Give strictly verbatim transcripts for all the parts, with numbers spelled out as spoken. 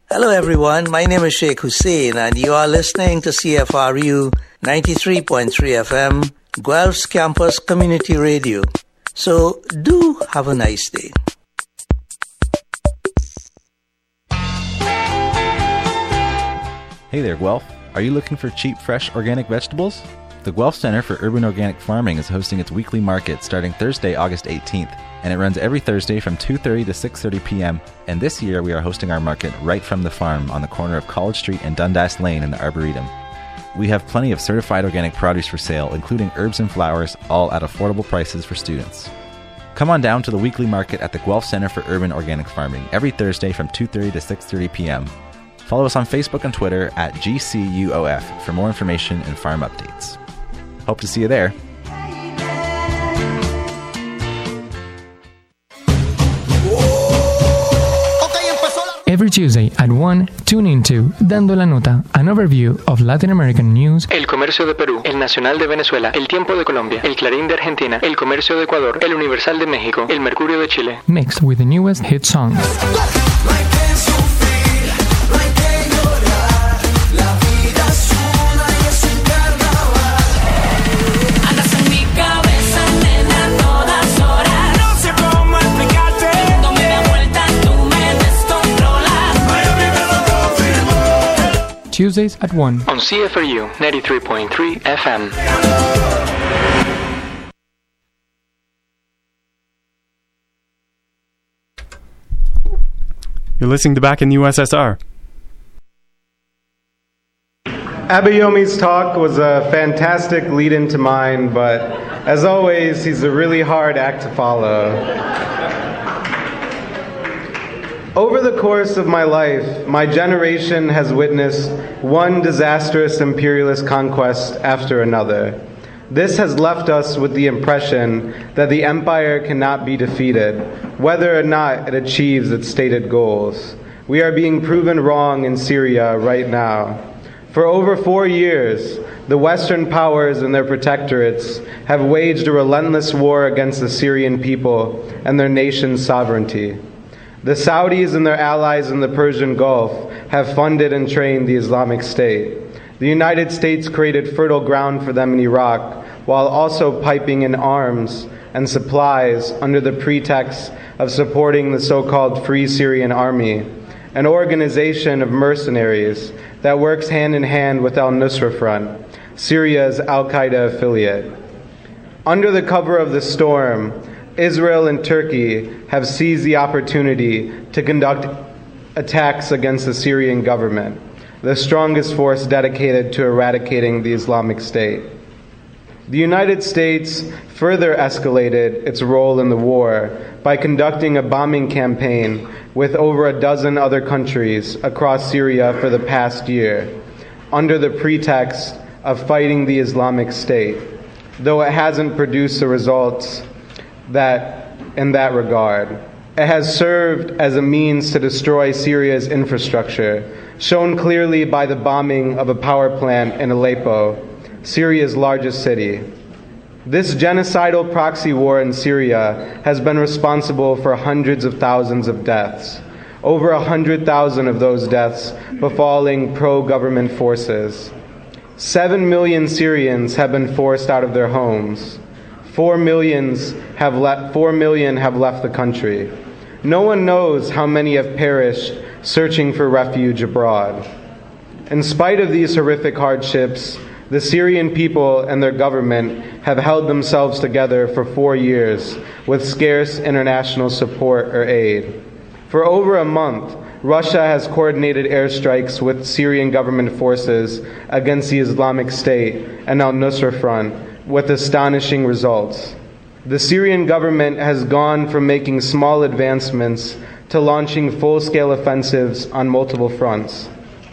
Hello everyone, my name is Sheikh Hussein and you are listening to C F R U ninety-three point three F M, Guelph's Campus Community Radio. So do have a nice day. Hey there, Guelph. Are you looking for cheap, fresh, organic vegetables? The Guelph Center for Urban Organic Farming is hosting its weekly market starting Thursday, August eighteenth, and it runs every Thursday from two thirty to six thirty p.m. And this year we are hosting our market right from the farm on the corner of College Street and Dundas Lane in the Arboretum. We have plenty of certified organic produce for sale, including herbs and flowers, all at affordable prices for students. Come on down to the weekly market at the Guelph Center for Urban Organic Farming every Thursday from two thirty to six thirty p.m. Follow us on Facebook and Twitter at G C U O F for more information and farm updates. Hope to see you there. Every Tuesday at one, tune into Dando la Nota, an overview of Latin American news. El Comercio de Perú, El Nacional de Venezuela, El Tiempo de Colombia, El Clarín de Argentina, El Comercio de Ecuador, El Universal de México, El Mercurio de Chile. Mixed with the newest hit songs. Tuesdays at one. On C F R U ninety-three point three F M. You're listening to Back in the U S S R. Abayomi's talk was a fantastic lead-in to mine, but as always, he's a really hard act to follow. Over the course of my life, my generation has witnessed one disastrous imperialist conquest after another. This has left us with the impression that the empire cannot be defeated, whether or not it achieves its stated goals. We are being proven wrong in Syria right now. For over four years, the Western powers and their protectorates have waged a relentless war against the Syrian people and their nation's sovereignty. The Saudis and their allies in the Persian Gulf have funded and trained the Islamic State. The United States created fertile ground for them in Iraq, while also piping in arms and supplies under the pretext of supporting the so-called Free Syrian Army, an organization of mercenaries that works hand-in-hand with al-Nusra Front, Syria's al-Qaeda affiliate. Under the cover of the storm, Israel and Turkey have seized the opportunity to conduct attacks against the Syrian government, the strongest force dedicated to eradicating the Islamic State. The United States further escalated its role in the war by conducting a bombing campaign with over a dozen other countries across Syria for the past year, under the pretext of fighting the Islamic State, though it hasn't produced the results that in that regard. It has served as a means to destroy Syria's infrastructure, shown clearly by the bombing of a power plant in Aleppo, Syria's largest city. This genocidal proxy war in Syria has been responsible for hundreds of thousands of deaths, over a hundred thousand of those deaths befalling pro-government forces. Seven million Syrians have been forced out of their homes. Four millions have left, four million have left the country. No one knows how many have perished searching for refuge abroad. In spite of these horrific hardships, the Syrian people and their government have held themselves together for four years with scarce international support or aid. For over a month, Russia has coordinated airstrikes with Syrian government forces against the Islamic State and al-Nusra Front, with astonishing results. The Syrian government has gone from making small advancements to launching full-scale offensives on multiple fronts.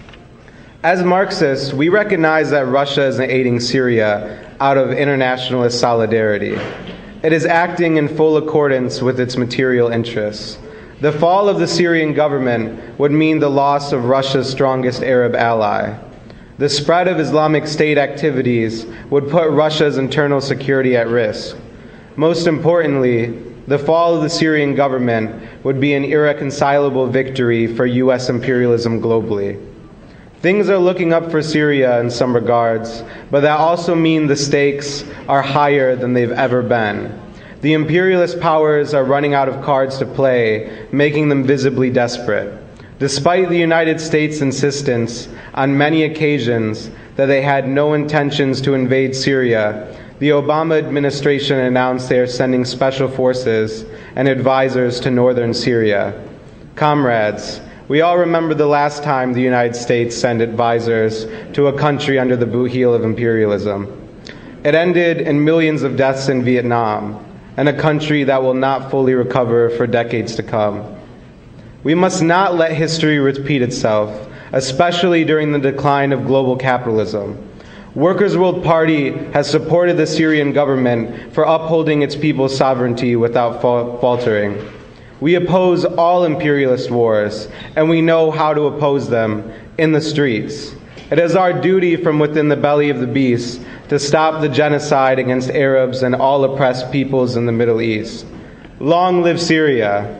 As Marxists, we recognize that Russia isn't aiding Syria out of internationalist solidarity. It is acting in full accordance with its material interests. The fall of the Syrian government would mean the loss of Russia's strongest Arab ally. The spread of Islamic State activities would put Russia's internal security at risk. Most importantly, the fall of the Syrian government would be an irreconcilable victory for U S imperialism globally. Things are looking up for Syria in some regards, but that also means the stakes are higher than they've ever been. The imperialist powers are running out of cards to play, making them visibly desperate. Despite the United States' insistence on many occasions that they had no intentions to invade Syria, the Obama administration announced they are sending special forces and advisors to northern Syria. Comrades, we all remember the last time the United States sent advisors to a country under the boot heel of imperialism. It ended in millions of deaths in Vietnam, and a country that will not fully recover for decades to come. We must not let history repeat itself, especially during the decline of global capitalism. Workers' World Party has supported the Syrian government for upholding its people's sovereignty without faltering. We oppose all imperialist wars, and we know how to oppose them in the streets. It is our duty from within the belly of the beast to stop the genocide against Arabs and all oppressed peoples in the Middle East. Long live Syria.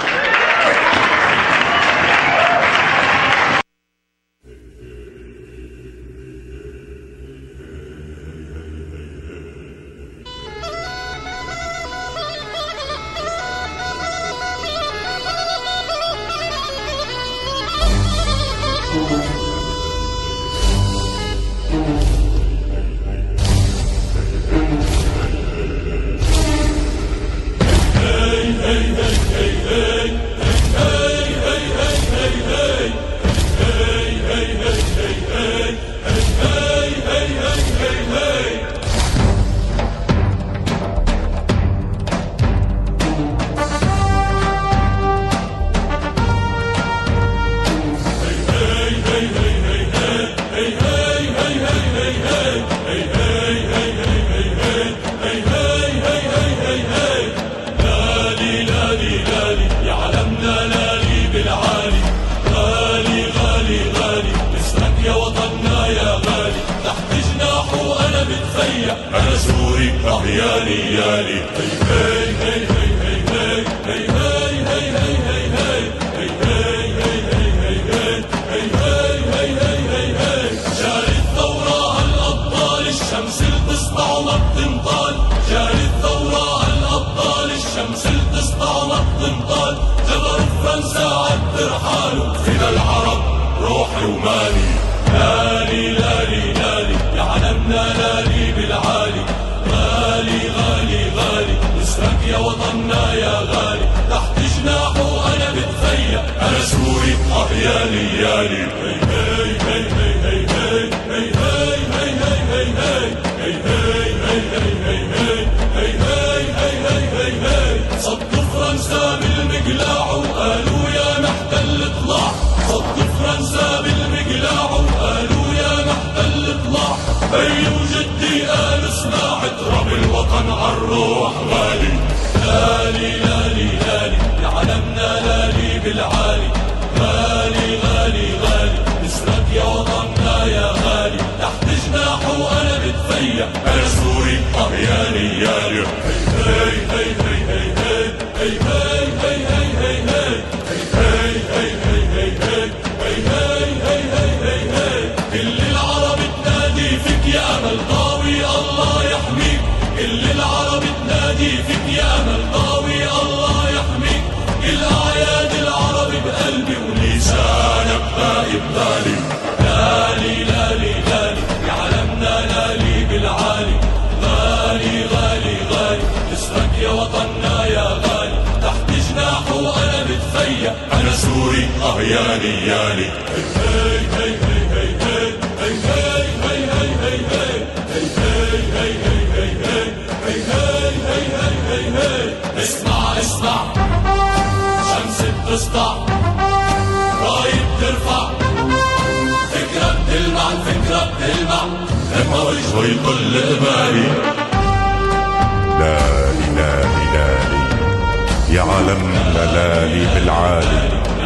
لالي لالي لالي يا عالمنا لالي بالعالي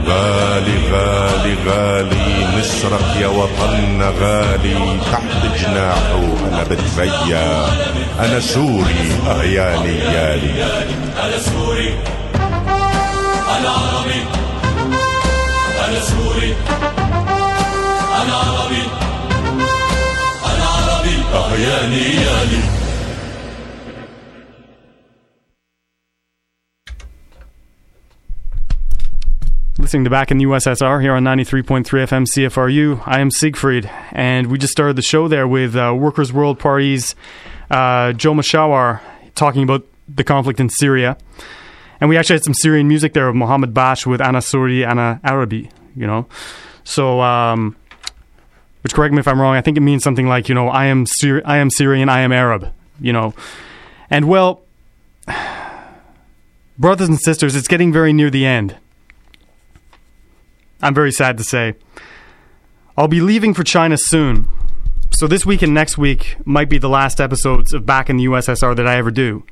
غالي غالي غالي مصرك يا وطننا غالي تحت جناحه أنا بتريا أنا سوري آه يالي يالي أنا سوري أنا عربي أنا سوري أنا عربي أنا عربي آه يالي يالي. Listening to Back in the U S S R here on ninety-three point three F M C F R U. I am Siegfried, and we just started the show there with uh, Workers' World Party's uh, Joe Mashawar talking about the conflict in Syria. And we actually had some Syrian music there of Mohammed Bash with Ana Suri, Ana Arabi, you know. So, um, which, correct me if I'm wrong, I think it means something like, you know, I am Syri- I am Syrian, I am Arab, you know. And, well, brothers and sisters, it's getting very near the end. I'm very sad to say. I'll be leaving for China soon. So this week and next week might be the last episodes of Back in the U S S R that I ever do.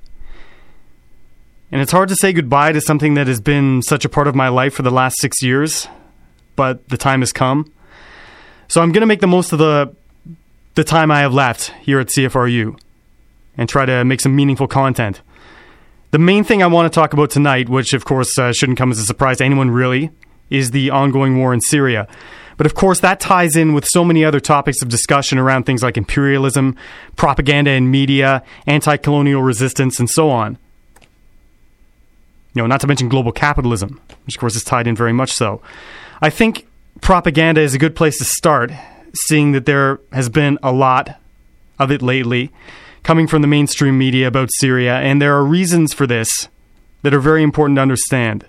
And it's hard to say goodbye to something that has been such a part of my life for the last six years. But the time has come. So I'm going to make the most of the the time I have left here at C F R U. And try to make some meaningful content. The main thing I want to talk about tonight, which of course uh, shouldn't come as a surprise to anyone really, is the ongoing war in Syria. But of course that ties in with so many other topics of discussion around things like imperialism, propaganda and media, anti-colonial resistance, and so on. You know, not to mention global capitalism, which of course is tied in very much so. I think propaganda is a good place to start, seeing that there has been a lot of it lately, coming from the mainstream media about Syria, and there are reasons for this that are very important to understand.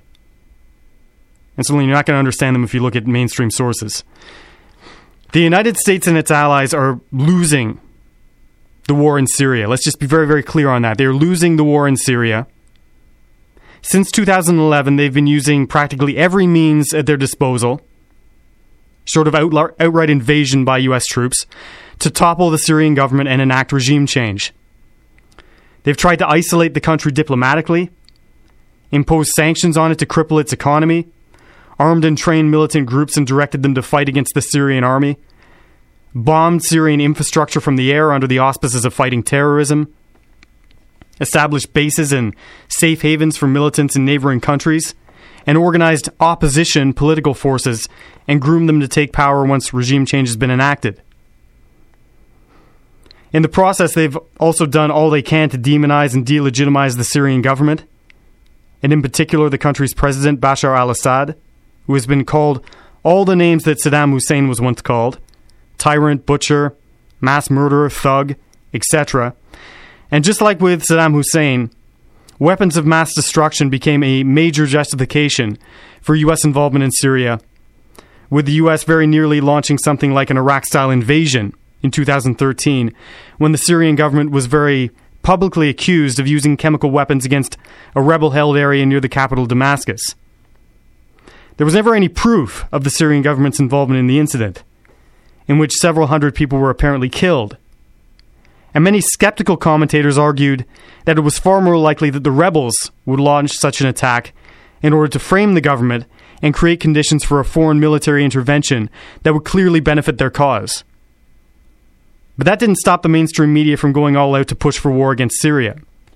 And certainly you're not going to understand them if you look at mainstream sources. The United States and its allies are losing the war in Syria. Let's just be very, very clear on that. They're losing the war in Syria. Since two thousand eleven, they've been using practically every means at their disposal, sort of outla- outright invasion by U S troops, to topple the Syrian government and enact regime change. They've tried to isolate the country diplomatically, impose sanctions on it to cripple its economy, armed and trained militant groups and directed them to fight against the Syrian army, bombed Syrian infrastructure from the air under the auspices of fighting terrorism, established bases and safe havens for militants in neighboring countries, and organized opposition political forces and groomed them to take power once regime change has been enacted. In the process, they've also done all they can to demonize and delegitimize the Syrian government, and in particular the country's president, Bashar al-Assad, who has been called all the names that Saddam Hussein was once called: tyrant, butcher, mass murderer, thug, et cetera. And just like with Saddam Hussein, weapons of mass destruction became a major justification for U S involvement in Syria, with the U S very nearly launching something like an Iraq-style invasion in two thousand thirteen, when the Syrian government was very publicly accused of using chemical weapons against a rebel-held area near the capital Damascus. There was never any proof of the Syrian government's involvement in the incident, in which several hundred people were apparently killed. And many skeptical commentators argued that it was far more likely that the rebels would launch such an attack in order to frame the government and create conditions for a foreign military intervention that would clearly benefit their cause. But that didn't stop the mainstream media from going all out to push for war against Syria.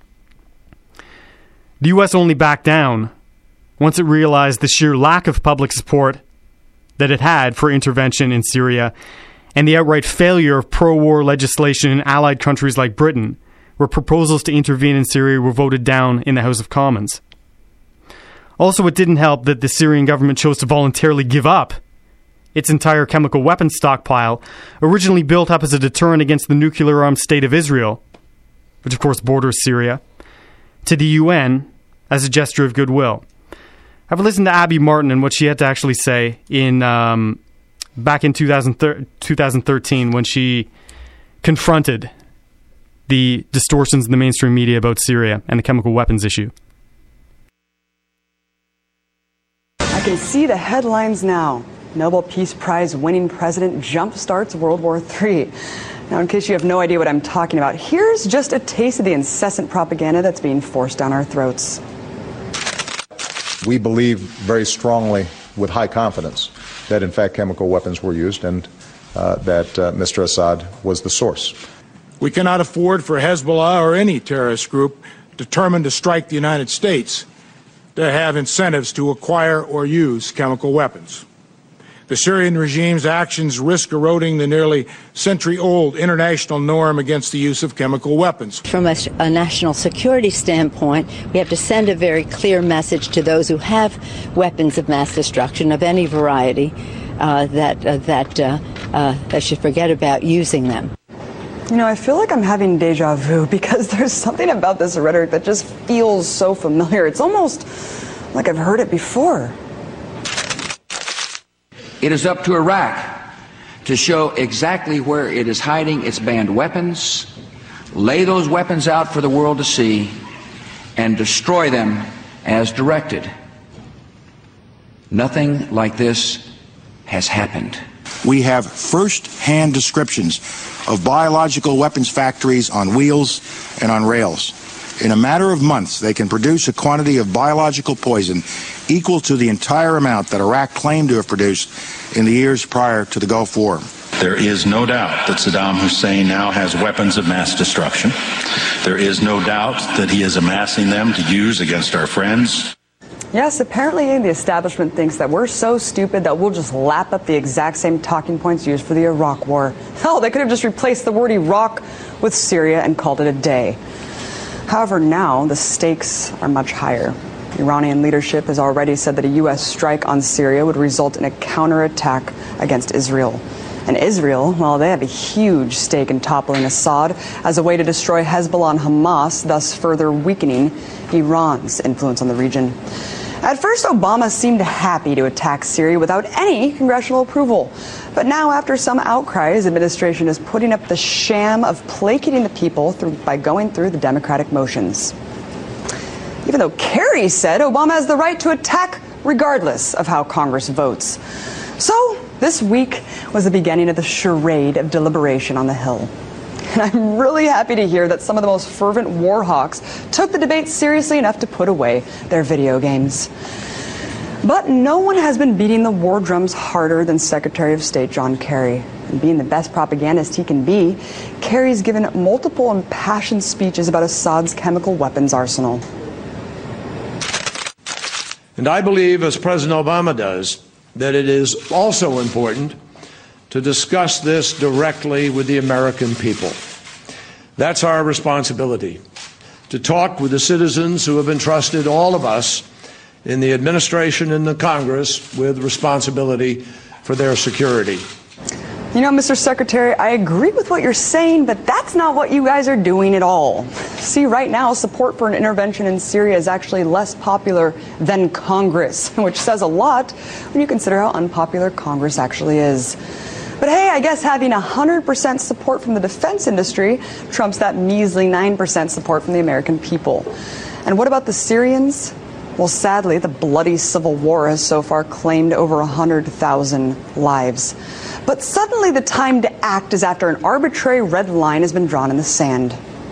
The U S only backed down once it realized the sheer lack of public support that it had for intervention in Syria, and the outright failure of pro-war legislation in allied countries like Britain, where proposals to intervene in Syria were voted down in the House of Commons. Also, it didn't help that the Syrian government chose to voluntarily give up its entire chemical weapons stockpile, originally built up as a deterrent against the nuclear-armed state of Israel, which of course borders Syria, to the U N as a gesture of goodwill. Have a listen to Abby Martin and what she had to actually say in um, back in two thousand thirteen when she confronted the distortions in the mainstream media about Syria and the chemical weapons issue. I can see the headlines now. Nobel Peace Prize winning president jumpstarts World War Three. Now, in case you have no idea what I'm talking about, here's just a taste of the incessant propaganda that's being forced down our throats. We believe very strongly with high confidence that, in fact, chemical weapons were used and uh, that uh, Mister Assad was the source. We cannot afford for Hezbollah or any terrorist group determined to strike the United States to have incentives to acquire or use chemical weapons. The Syrian regime's actions risk eroding the nearly century-old international norm against the use of chemical weapons. From a, a national security standpoint, we have to send a very clear message to those who have weapons of mass destruction of any variety uh, that uh, that uh, uh, they should forget about using them. You know, I feel like I'm having deja vu because there's something about this rhetoric that just feels so familiar. It's almost like I've heard it before. It is up to Iraq to show exactly where it is hiding its banned weapons, lay those weapons out for the world to see, and destroy them as directed. Nothing like this has happened. We have first-hand descriptions of biological weapons factories on wheels and on rails. In a matter of months, they can produce a quantity of biological poison equal to the entire amount that Iraq claimed to have produced in the years prior to the Gulf War. There is no doubt that Saddam Hussein now has weapons of mass destruction. There is no doubt that he is amassing them to use against our friends. Yes, apparently the establishment thinks that we're so stupid that we'll just lap up the exact same talking points used for the Iraq War. Hell, they could have just replaced the word Iraq with Syria and called it a day. However, now the stakes are much higher. Iranian leadership has already said that a U S strike on Syria would result in a counterattack against Israel. And Israel, well, they have a huge stake in toppling Assad as a way to destroy Hezbollah and Hamas, thus further weakening Iran's influence on the region. At first, Obama seemed happy to attack Syria without any congressional approval. But now, after some outcry, his administration is putting up the sham of placating the people through, by going through the democratic motions. Even though Kerry said Obama has the right to attack regardless of how Congress votes. So, this week was the beginning of the charade of deliberation on the Hill. And I'm really happy to hear that some of the most fervent war hawks took the debate seriously enough to put away their video games. But no one has been beating the war drums harder than Secretary of State John Kerry. And being the best propagandist he can be, Kerry's given multiple impassioned speeches about Assad's chemical weapons arsenal. And I believe, as President Obama does, that it is also important to discuss this directly with the American people. That's our responsibility, to talk with the citizens who have entrusted all of us in the administration and the Congress with responsibility for their security. You know, Mister Secretary, I agree with what you're saying, but that's not what you guys are doing at all. See, right now, support for an intervention in Syria is actually less popular than Congress, which says a lot when you consider how unpopular Congress actually is. But hey, I guess having one hundred percent support from the defense industry trumps that measly nine percent support from the American people. And what about the Syrians? Well, sadly, the bloody civil war has so far claimed over one hundred thousand lives. But suddenly the time to act is after an arbitrary red line has been drawn in the sand.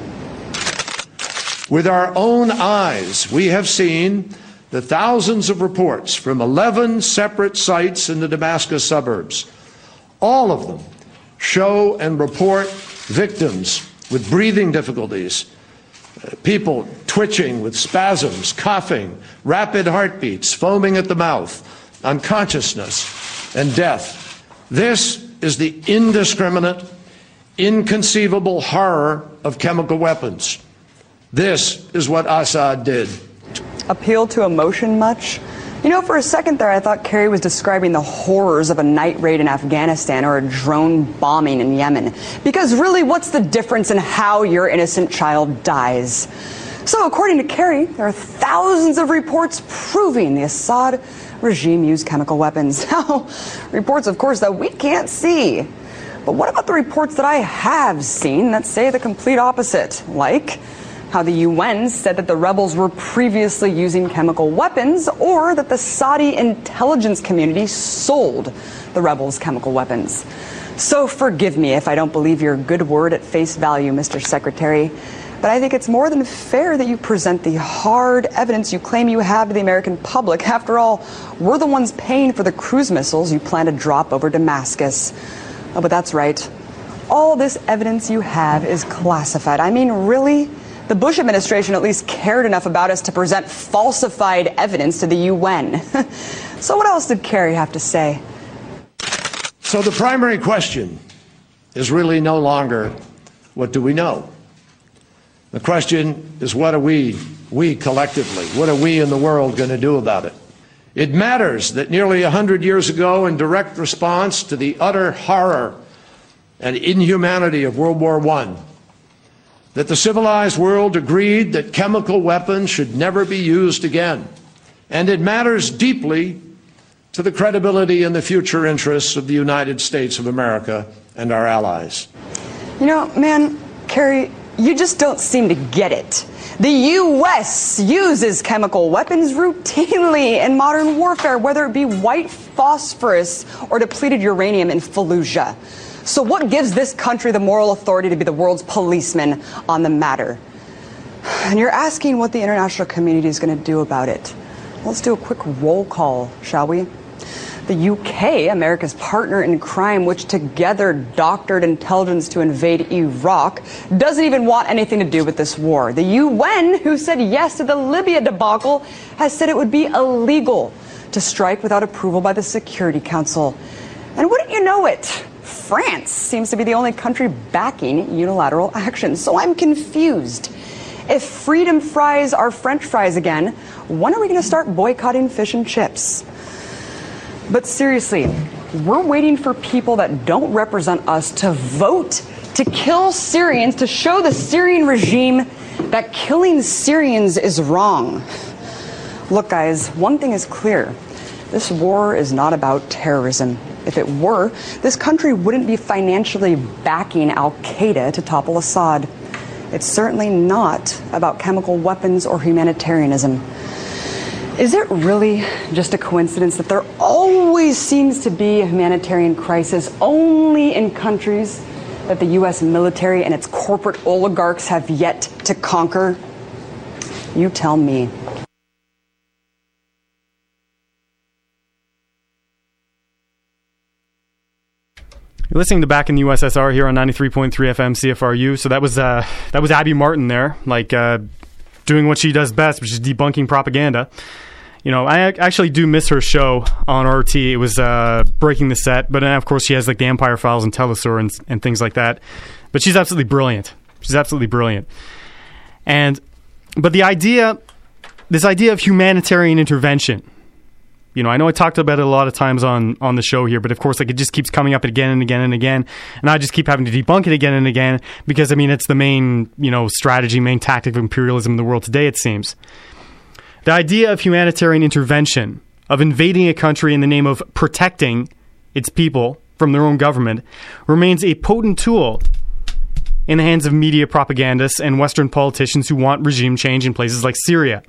With our own eyes, we have seen the thousands of reports from eleven separate sites in the Damascus suburbs. All of them show and report victims with breathing difficulties, uh, people twitching with spasms, coughing, rapid heartbeats, foaming at the mouth, unconsciousness, and death. This is the indiscriminate, inconceivable horror of chemical weapons. This is what Assad did. Appeal to emotion much? You know, for a second there, I thought Kerry was describing the horrors of a night raid in Afghanistan or a drone bombing in Yemen. Because really, what's the difference in how your innocent child dies? So, according to Kerry, there are thousands of reports proving the Assad regime used chemical weapons. Now, reports, of course, that we can't see. But what about the reports that I have seen that say the complete opposite? Like how the U N said that the rebels were previously using chemical weapons, or that the Saudi intelligence community sold the rebels chemical weapons. So forgive me if I don't believe your good word at face value, Mister Secretary. But I think it's more than fair that you present the hard evidence you claim you have to the American public. After all, we're the ones paying for the cruise missiles you plan to drop over Damascus. Oh, but that's right. All this evidence you have is classified. I mean, really? The Bush administration at least cared enough about us to present falsified evidence to the U N. So what else did Kerry have to say? So the primary question is really no longer, what do we know? The question is, what are we, we collectively, what are we in the world going to do about it? It matters that nearly one hundred years ago, in direct response to the utter horror and inhumanity of World War One, that the civilized world agreed that chemical weapons should never be used again. And it matters deeply to the credibility and the future interests of the United States of America and our allies. You know, man, Kerry, you just don't seem to get it. The U S uses chemical weapons routinely in modern warfare, whether it be white phosphorus or depleted uranium in Fallujah. So what gives this country the moral authority to be the world's policeman on the matter? And you're asking what the international community is going to do about it. Let's do a quick roll call, shall we? The U K, America's partner in crime, which together doctored intelligence to invade Iraq, doesn't even want anything to do with this war. The U N, who said yes to the Libya debacle, has said it would be illegal to strike without approval by the Security Council. And wouldn't you know it? France seems to be the only country backing unilateral action. So I'm confused. If freedom fries are French fries again, when are we going to start boycotting fish and chips? But seriously, we're waiting for people that don't represent us to vote to kill Syrians, to show the Syrian regime that killing Syrians is wrong. Look, guys, one thing is clear. This war is not about terrorism. If it were, this country wouldn't be financially backing al-Qaeda to topple Assad. It's certainly not about chemical weapons or humanitarianism. Is it really just a coincidence that there always seems to be a humanitarian crisis only in countries that the U S military and its corporate oligarchs have yet to conquer? You tell me. You're listening to Back in the U S S R here on ninety-three point three F M C F R U. So that was uh, that was Abby Martin there, like uh, doing what she does best, which is debunking propaganda. You know, I actually do miss her show on R T. It was uh, Breaking the Set, but then of course she has like the Empire Files and Telesur and, and things like that. But she's absolutely brilliant. She's absolutely brilliant. And but the idea, this idea of humanitarian intervention. You know, I know I talked about it a lot of times on, on the show here, but of course, like, it just keeps coming up again and again and again, and I just keep having to debunk it again and again because, I mean, it's the main, you know, strategy, main tactic of imperialism in the world today, it seems. The idea of humanitarian intervention, of invading a country in the name of protecting its people from their own government, remains a potent tool in the hands of media propagandists and Western politicians who want regime change in places like Syria.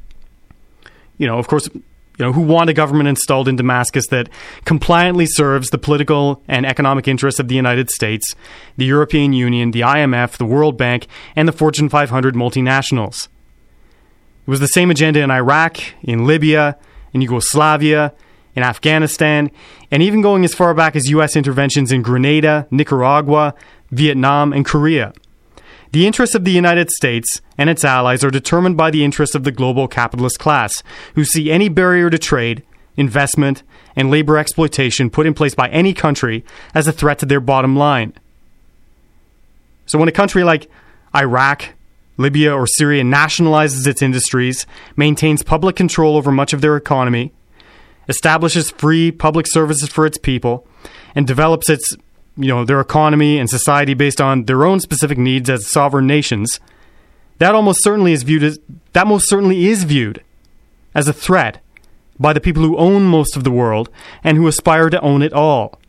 You know, of course... You know, who want a government installed in Damascus that compliantly serves the political and economic interests of the United States, the European Union, the I M F, the World Bank, and the Fortune five hundred multinationals. It was the same agenda in Iraq, in Libya, in Yugoslavia, in Afghanistan, and even going as far back as U S interventions in Grenada, Nicaragua, Vietnam, and Korea. The interests of the United States and its allies are determined by the interests of the global capitalist class, who see any barrier to trade, investment, and labor exploitation put in place by any country as a threat to their bottom line. So when a country like Iraq, Libya, or Syria nationalizes its industries, maintains public control over much of their economy, establishes free public services for its people, and develops its you know, their economy and society based on their own specific needs as sovereign nations, that almost certainly is viewed as that most certainly is viewed as a threat by the people who own most of the world and who aspire to own it all.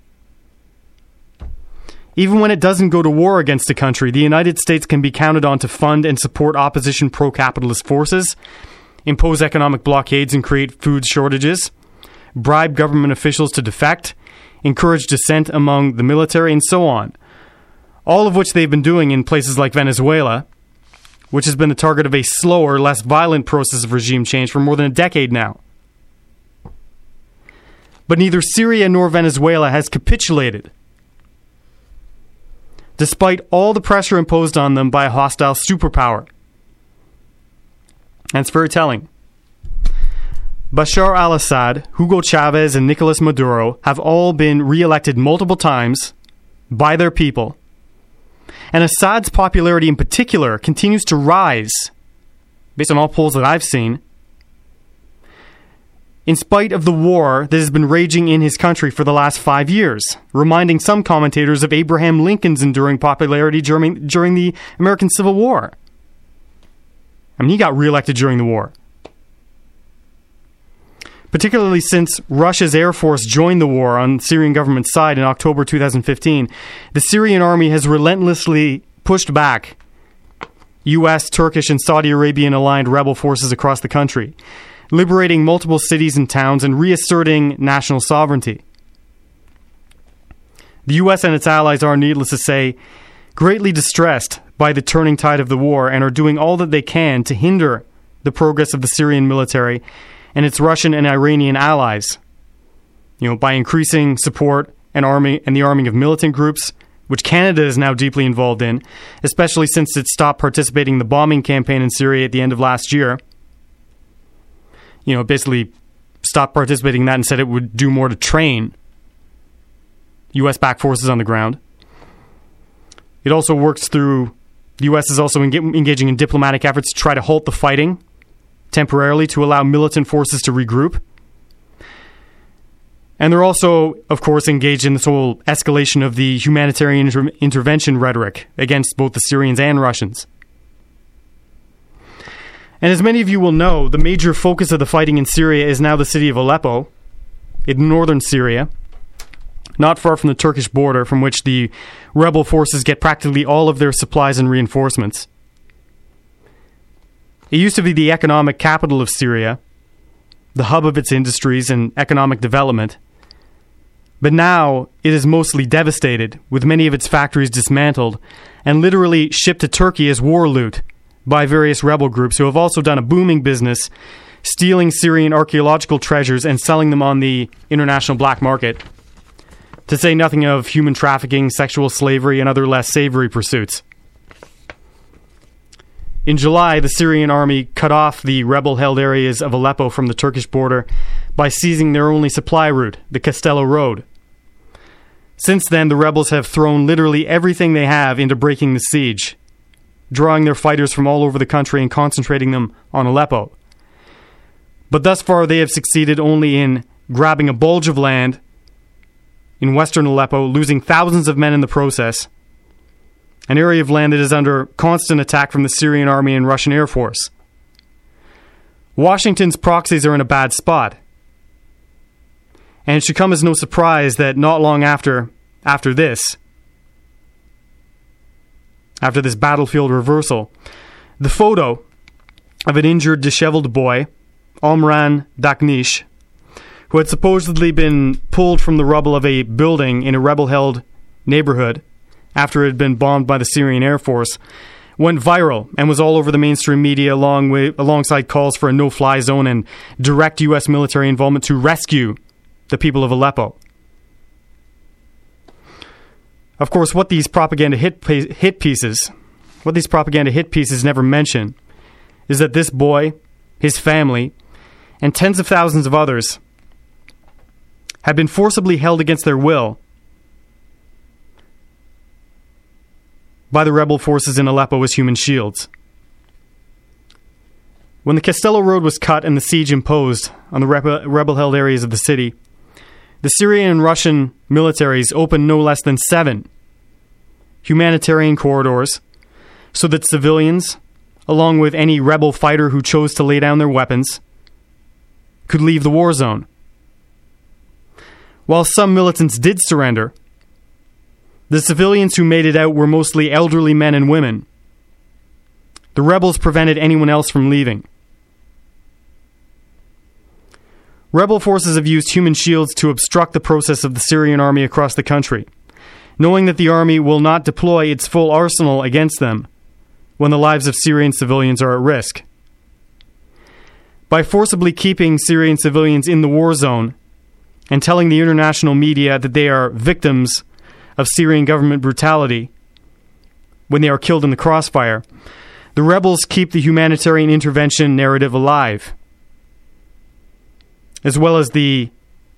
Even when it doesn't go to war against a country, the United States can be counted on to fund and support opposition pro-capitalist forces, impose economic blockades and create food shortages, bribe government officials to defect, encourage dissent among the military, and so on. All of which they've been doing in places like Venezuela, which has been the target of a slower, less violent process of regime change for more than a decade now. But neither Syria nor Venezuela has capitulated, despite all the pressure imposed on them by a hostile superpower. And it's very telling. Bashar al-Assad, Hugo Chavez, and Nicolas Maduro have all been re-elected multiple times by their people. And Assad's popularity in particular continues to rise, based on all polls that I've seen, in spite of the war that has been raging in his country for the last five years, reminding some commentators of Abraham Lincoln's enduring popularity during, during the American Civil War. I mean, he got reelected during the war. Particularly since Russia's Air Force joined the war on the Syrian government's side in October two thousand fifteen, the Syrian army has relentlessly pushed back U S, Turkish, and Saudi Arabian-aligned rebel forces across the country, liberating multiple cities and towns and reasserting national sovereignty. The U S and its allies are, needless to say, greatly distressed by the turning tide of the war and are doing all that they can to hinder the progress of the Syrian military and its Russian and Iranian allies, you know, by increasing support and army and the arming of militant groups, which Canada is now deeply involved in, especially since it stopped participating in the bombing campaign in Syria at the end of last year. You know, basically stopped participating in that and said it would do more to train U S-backed forces on the ground. It also works through, the U S is also en- engaging in diplomatic efforts to try to halt the fighting temporarily to allow militant forces to regroup. And they're also, of course, engaged in this whole escalation of the humanitarian inter- intervention rhetoric against both the Syrians and Russians. And as many of you will know, the major focus of the fighting in Syria is now the city of Aleppo, in northern Syria, not far from the Turkish border, from which the rebel forces get practically all of their supplies and reinforcements. It used to be the economic capital of Syria, the hub of its industries and economic development. But now it is mostly devastated, with many of its factories dismantled and literally shipped to Turkey as war loot by various rebel groups who have also done a booming business stealing Syrian archaeological treasures and selling them on the international black market, to say nothing of human trafficking, sexual slavery, and other less savory pursuits. In July, the Syrian army cut off the rebel-held areas of Aleppo from the Turkish border by seizing their only supply route, the Castello Road. Since then, the rebels have thrown literally everything they have into breaking the siege, drawing their fighters from all over the country and concentrating them on Aleppo. But thus far, they have succeeded only in grabbing a bulge of land in western Aleppo, losing thousands of men in the process, an area of land that is under constant attack from the Syrian army and Russian Air Force. Washington's proxies are in a bad spot. And it should come as no surprise that not long after, after this, after this battlefield reversal, the photo of an injured, disheveled boy, Omran Daknish, who had supposedly been pulled from the rubble of a building in a rebel-held neighborhood after it had been bombed by the Syrian Air Force, went viral and was all over the mainstream media along with, alongside calls for a no-fly zone and direct U S military involvement to rescue the people of Aleppo. Of course, what these propaganda hit, hit pieces, what these propaganda hit pieces never mention is that this boy, his family, and tens of thousands of others have been forcibly held against their will by the rebel forces in Aleppo as human shields. When the Castello Road was cut and the siege imposed on the rebel-held areas of the city, the Syrian and Russian militaries opened no less than seven humanitarian corridors so that civilians, along with any rebel fighter who chose to lay down their weapons, could leave the war zone. While some militants did surrender, the civilians who made it out were mostly elderly men and women. The rebels prevented anyone else from leaving. Rebel forces have used human shields to obstruct the process of the Syrian army across the country, knowing that the army will not deploy its full arsenal against them when the lives of Syrian civilians are at risk. By forcibly keeping Syrian civilians in the war zone and telling the international media that they are victims of Syrian government brutality when they are killed in the crossfire, the rebels keep the humanitarian intervention narrative alive, as well as the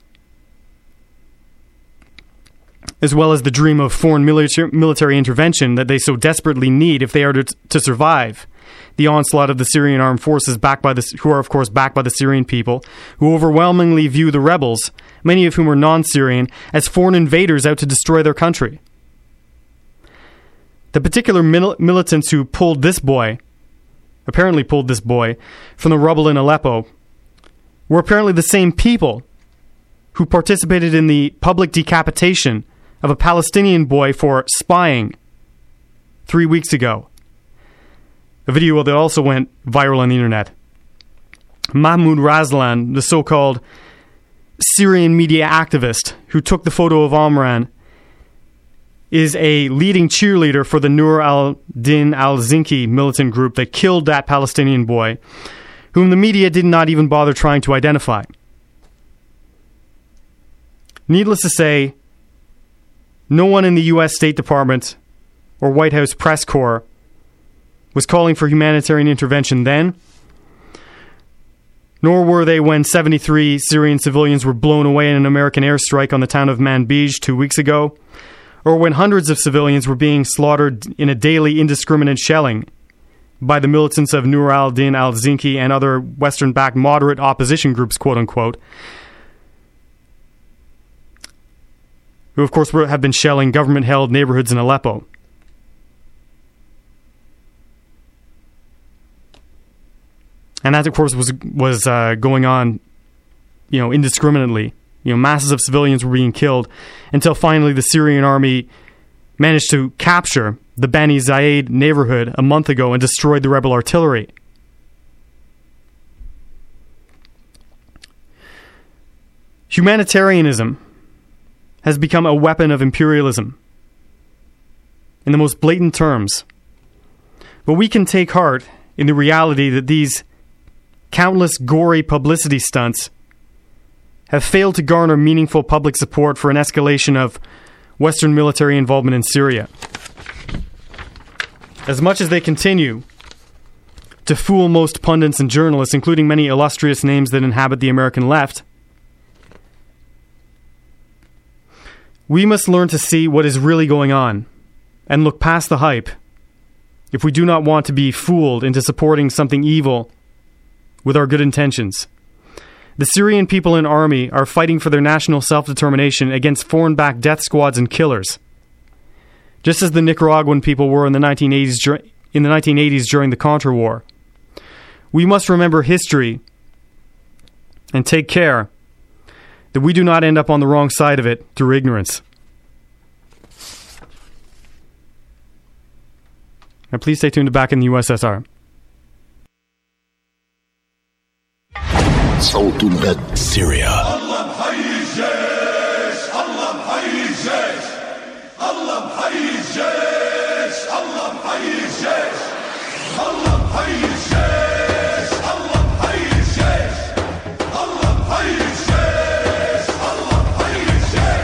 as well as the dream of foreign military, military intervention that they so desperately need if they are to, to survive the onslaught of the Syrian armed forces, backed by the, who are, of course, backed by the Syrian people, who overwhelmingly view the rebels, many of whom are non-Syrian, as foreign invaders out to destroy their country. The particular mil- militants who pulled this boy, apparently pulled this boy, from the rubble in Aleppo, were apparently the same people who participated in the public decapitation of a Palestinian boy for spying three weeks ago. A video that also went viral on the internet. Mahmoud Razlan, the so-called Syrian media activist who took the photo of Omran, is a leading cheerleader for the Nur al-Din al-Zinki militant group that killed that Palestinian boy, whom the media did not even bother trying to identify. Needless to say, no one in the U S State Department or White House press corps was calling for humanitarian intervention then, nor were they when seventy-three Syrian civilians were blown away in an American airstrike on the town of Manbij two weeks ago, or when hundreds of civilians were being slaughtered in a daily indiscriminate shelling by the militants of Nur al-Din al-Zinki and other Western-backed moderate opposition groups, quote-unquote, who, of course, were, have been shelling government-held neighborhoods in Aleppo. And that, of course, was was uh, going on, you know, indiscriminately. You know, masses of civilians were being killed until finally the Syrian army managed to capture the Bani Zaid neighborhood a month ago and destroyed the rebel artillery. Humanitarianism has become a weapon of imperialism in the most blatant terms. But we can take heart in the reality that these countless gory publicity stunts have failed to garner meaningful public support for an escalation of Western military involvement in Syria. As much as they continue to fool most pundits and journalists, including many illustrious names that inhabit the American left, we must learn to see what is really going on and look past the hype if we do not want to be fooled into supporting something evil with our good intentions. The Syrian people and army are fighting for their national self-determination against foreign-backed death squads and killers, just as the Nicaraguan people were in the nineteen eighties in the nineteen eighties during the Contra War. We must remember history and take care that we do not end up on the wrong side of it through ignorance. Now please stay tuned to Back in the U S S R. صوت البلد سوريا. الله محيي الجيش، الله محيي الجيش، الله محيي الجيش، الله محيي الجيش، الله محيي الجيش، الله محيي الجيش، الله محيي الجيش، الله محيي الجيش.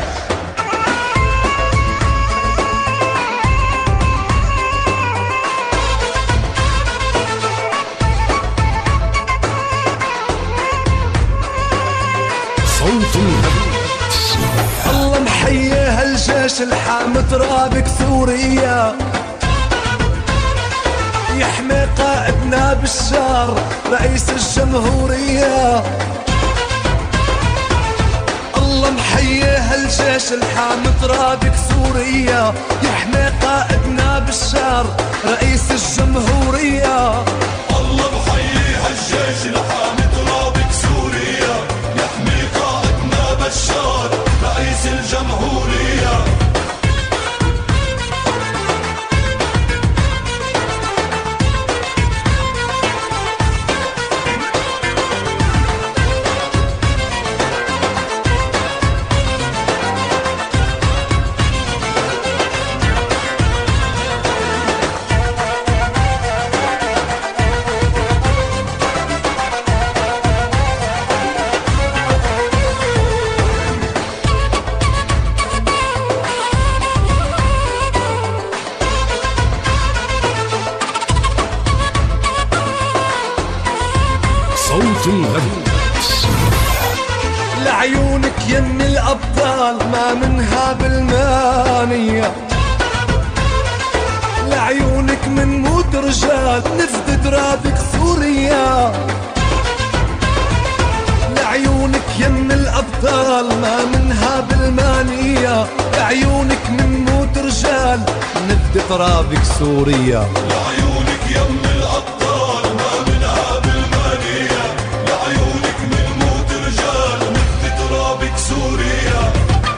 الله محيي هالجيش الحامي ترابك ثورية، يحمي قائدنا بشار رئيس الجمهورية. الله محيي هالجيش الحامي ترابك ثورية، يحمي قائدنا بشار رئيس الجمهورية. الله محيي هالجيش الحامي ترابك سوريا، يحمي قائدنا بشار رئيس الجمهورية. الغد. لعيونك يم الأبطال ما منها بالمانية، لعيونك من موت رجال نفد ترابك سوريا، لعيونك يم الأبطال ما منها بالمانية، لعيونك من موت رجال نفد ترابك سوريا. لعيونك يم الأبطال ما منها بالمانية، لعيونك من موت رجال نفد ترابك سوريا.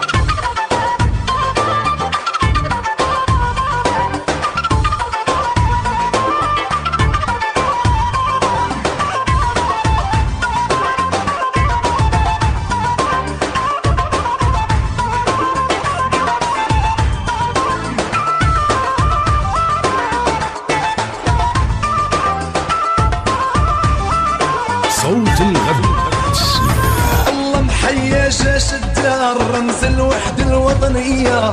صوت الغد. الله محيا جيش الدار رمز الوحدة الوطنية،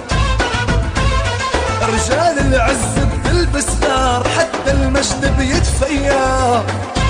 رجال العز بتلبس غار حتى المجد بيتفيا.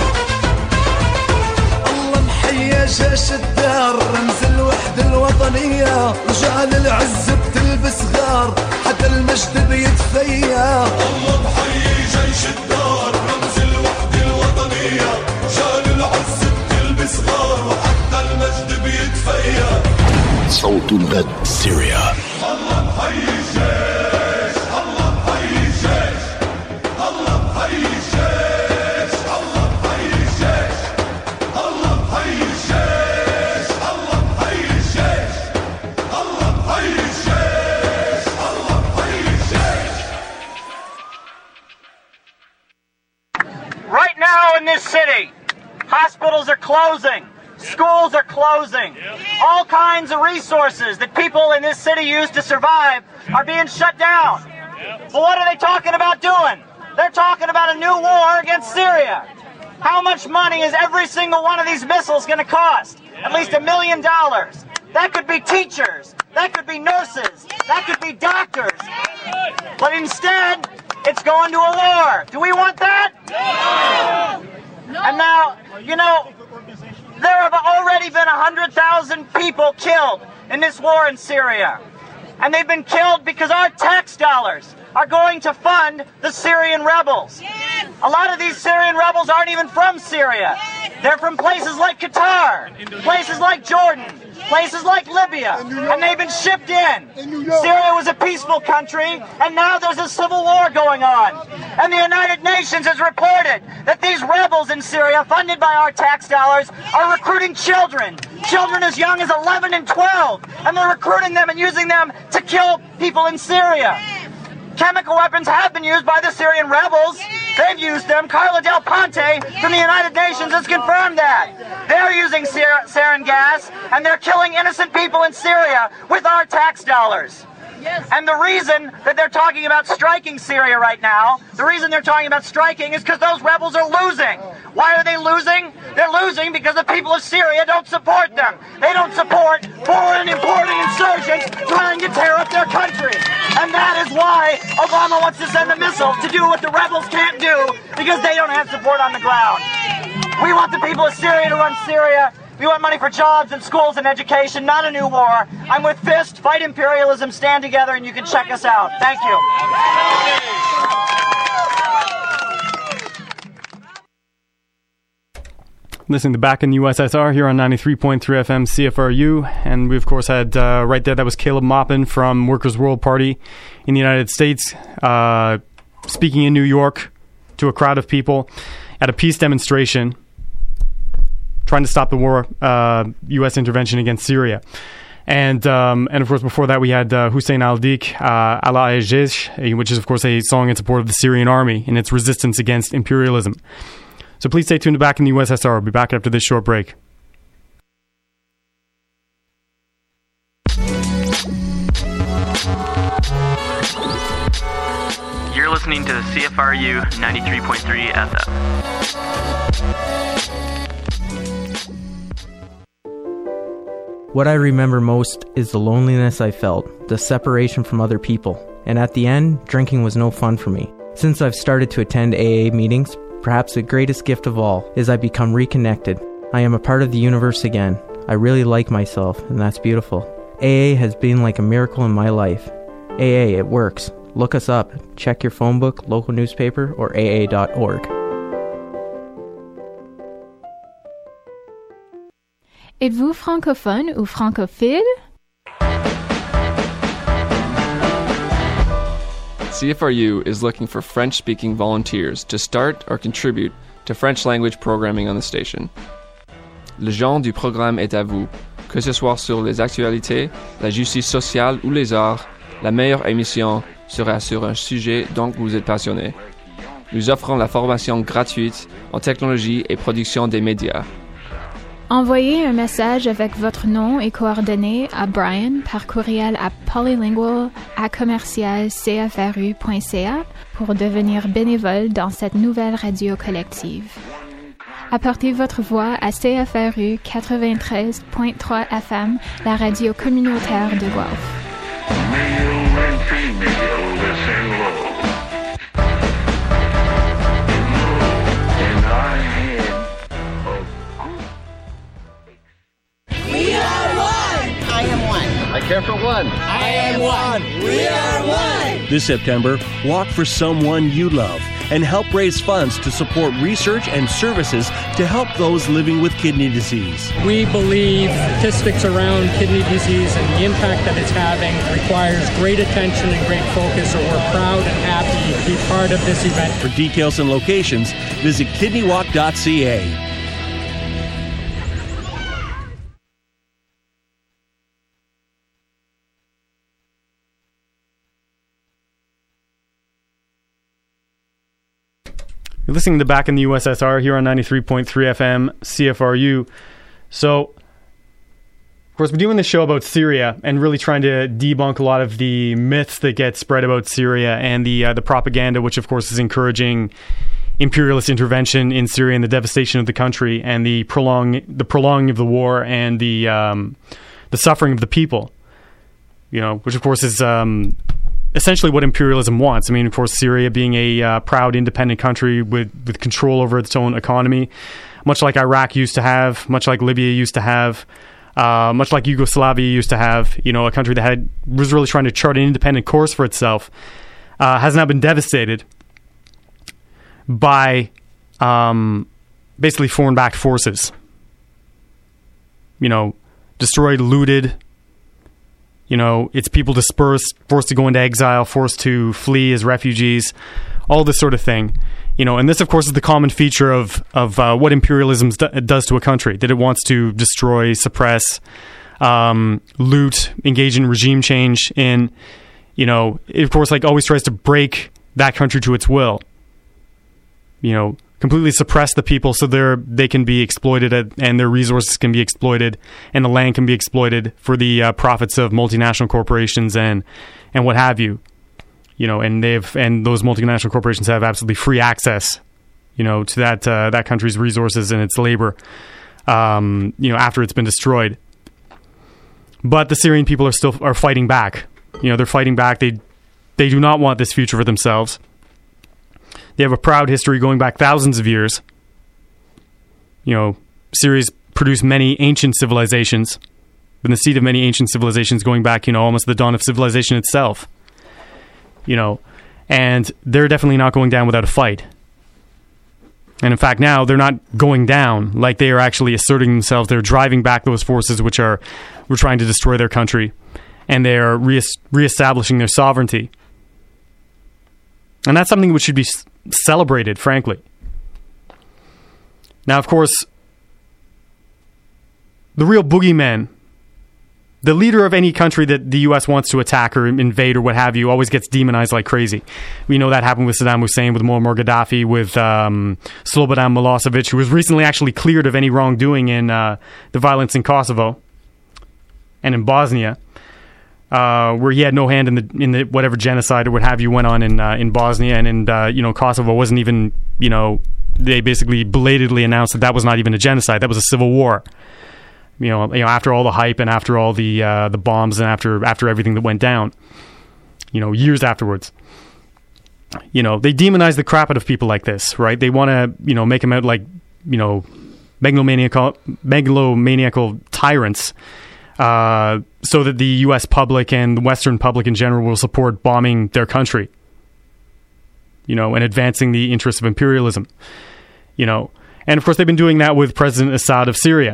الله محيا جيش الدار رمز الوحدة الوطنية، رجال العز بتلبس غار حتى المجد بيتفيا. الله محيي جيش الدار رمز الوحدة الوطنية، رجال العز بتلبس غار وحتى المجد بيتفيا. صوت الغد. سوريا. الله محيي الجيش، الله محيي الجيش، الله محيي الجيش، الله محيي الجيش، الله محيي الجيش، الله محيي الجيش، الله محيي الجيش، الله محيي الجيش. Right now in this city, hospitals are closing, schools are closing, all kinds of resources that people in this city use to survive are being shut down. But what are they talking about doing? They're talking about a new war against Syria. How much money is every single one of these missiles going to cost? At least a million dollars. That could be teachers, that could be nurses, that could be doctors. But instead, it's going to a war. Do we want that? No. And now, you know, there have already been one hundred thousand people killed in this war in Syria. And they've been killed because our tax dollars are going to fund the Syrian rebels. A lot of these Syrian rebels aren't even from Syria. They're from places like Qatar, places like Jordan, places like Libya, and they've been shipped in. Syria was a peaceful country, and now there's a civil war going on. And the United Nations has reported that these rebels in Syria, funded by our tax dollars, are recruiting children, children as young as eleven and twelve, and they're recruiting them and using them to kill people in Syria. Chemical weapons have been used by the Syrian rebels. They've used them. Carla Del Ponte from the United Nations has confirmed that. They're using sarin gas, and they're killing innocent people in Syria with our tax dollars. Yes. And the reason that they're talking about striking Syria right now, the reason they're talking about striking is because those rebels are losing. Why are they losing? They're losing because the people of Syria don't support them. They don't support foreign importing insurgents trying to tear up their country. And that is why Obama wants to send the missiles to do what the rebels can't do because they don't have support on the ground. We want the people of Syria to run Syria. We want money for jobs and schools and education, not a new war. I'm with FIST, Fight Imperialism, stand together, and you can check us out. Thank you. Listening to Back in the U S S R here on ninety-three point three F M C F R U. And we, of course, had uh, right there, that was Caleb Maupin from Workers' World Party in the United States, uh, speaking in New York to a crowd of people at a peace demonstration trying to stop the war, uh, U S intervention against Syria. And, um, and of course, before that, we had uh, Hussein Al-Dik, uh, Allah Ejesh, which is, of course, a song in support of the Syrian army and its resistance against imperialism. So please stay tuned to Back in the U S S R. We'll be back after this short break. You're listening to C F R U ninety-three point three F M. What I remember most is the loneliness I felt, the separation from other people, and at the end, drinking was no fun for me. Since I've started to attend A A meetings, perhaps the greatest gift of all is I've become reconnected I am a part of the universe again. I really like myself, and that's beautiful. A A has been like a miracle in my life. A A, it works. Look us up. Check your phone book, local newspaper, or A A dot org. Êtes-vous francophone ou francophile? C F R U is looking for French-speaking volunteers to start or contribute to French-language programming on the station. Le genre du programme est à vous. Que ce soit sur les actualités, la justice sociale ou les arts, la meilleure émission sera sur un sujet dont vous êtes passionné. Nous offrons la formation gratuite en technologie et production des médias. Envoyez un message avec votre nom et coordonnées à Brian par courriel à polylingual à commercial c f r u point c a pour devenir bénévole dans cette nouvelle radio collective. Apportez votre voix à C F R U quatre-vingt-treize point trois F M, la radio communautaire de Guelph. We are one. I am one. I care for one. I am one. We are one. This September, walk for someone you love and help raise funds to support research and services to help those living with kidney disease. We believe statistics around kidney disease and the impact that it's having requires great attention and great focus, so we're proud and happy to be part of this event. For details and locations, visit kidney walk dot c a. You're listening to Back in the U S S R here on ninety-three point three F M, C F R U. So, of course, we're doing this show about Syria and really trying to debunk a lot of the myths that get spread about Syria and the uh, the propaganda, which, of course, is encouraging imperialist intervention in Syria and the devastation of the country and the prolong the prolonging of the war and the um, the suffering of the people. You know, which, of course, is Um, essentially what imperialism wants. I mean, of course, Syria being a uh, proud, independent country with, with control over its own economy, much like Iraq used to have, much like Libya used to have, uh, much like Yugoslavia used to have, you know, a country that had was really trying to chart an independent course for itself, uh, has now been devastated by um, basically foreign-backed forces. You know, destroyed, looted, you know, its people dispersed, forced to go into exile, forced to flee as refugees, all this sort of thing. You know, and this, of course, is the common feature of of uh, what imperialism do- does to a country, that it wants to destroy, suppress, um, loot, engage in regime change, and, you know, it, of course, like, always tries to break that country to its will. You know, completely suppress the people so they're they can be exploited at, and their resources can be exploited and the land can be exploited for the uh, profits of multinational corporations and and what have you. You know, and they've and those multinational corporations have absolutely free access, you know, to that uh, that country's resources and its labor. Um, you know, after it's been destroyed. But the Syrian people are still are fighting back. You know, they're fighting back. They they do not want this future for themselves. They have a proud history going back thousands of years. You know, Syria's produced many ancient civilizations, been the seat of many ancient civilizations going back, you know, almost the dawn of civilization itself. You know, and they're definitely not going down without a fight. And in fact, now they're not going down, like they are actually asserting themselves. They're driving back those forces which are were trying to destroy their country, and they are re- reestablishing their sovereignty. And that's something which should be celebrated, frankly. Now, of course, the real boogeyman, the leader of any country that the U S wants to attack or invade or what have you, always gets demonized like crazy. We know that happened with Saddam Hussein, with Muammar Gaddafi, with um, Slobodan Milosevic, who was recently actually cleared of any wrongdoing in uh, the violence in Kosovo and in Bosnia. Uh, where he had no hand in the in the whatever genocide or what have you went on in uh, in Bosnia and in uh, you know Kosovo wasn't even, you know, they basically belatedly announced that that was not even a genocide, that was a civil war. You know, you know after all the hype and after all the uh, the bombs and after after everything that went down, you know, years afterwards. You know, they demonize the crap out of people like this, right? They want to, you know, make them out like, you know, megalomaniacal, megalomaniacal tyrants, uh, so that the U S public and the Western public in general will support bombing their country, you know, and advancing the interests of imperialism, you know. And of course, they've been doing that with President Assad of Syria.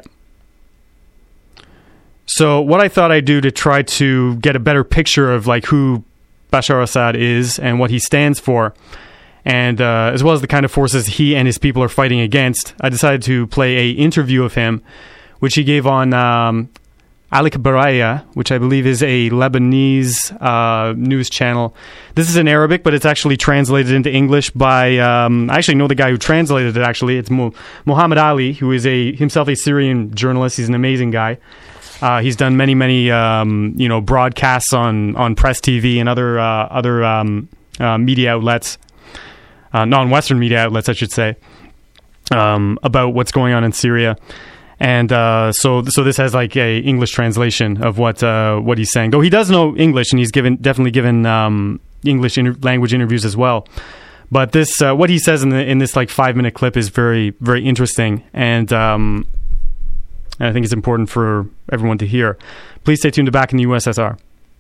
So what I thought I'd do to try to get a better picture of like who Bashar Assad is and what he stands for, and uh, as well as the kind of forces he and his people are fighting against, I decided to play a interview of him, which he gave on um, Al Kbaraya, which I believe is a Lebanese uh, news channel. This is in Arabic, but it's actually translated into English by, um, I actually know the guy who translated it, actually. It's Mo- Muhammad Ali, who is a himself a Syrian journalist. He's an amazing guy. Uh, he's done many, many, um, you know, broadcasts on, on Press T V and other uh, other um, uh, media outlets, uh, non-Western media outlets, I should say, um, about what's going on in Syria. And uh, so, so this has like a English translation of what uh, what he's saying. Though he does know English, and he's given definitely given um, English inter- language interviews as well. But this, uh, what he says in the in this like five minute clip is very, very interesting, and. Um, And I think it's important for everyone to hear. Please stay tuned to Back in the U S S R.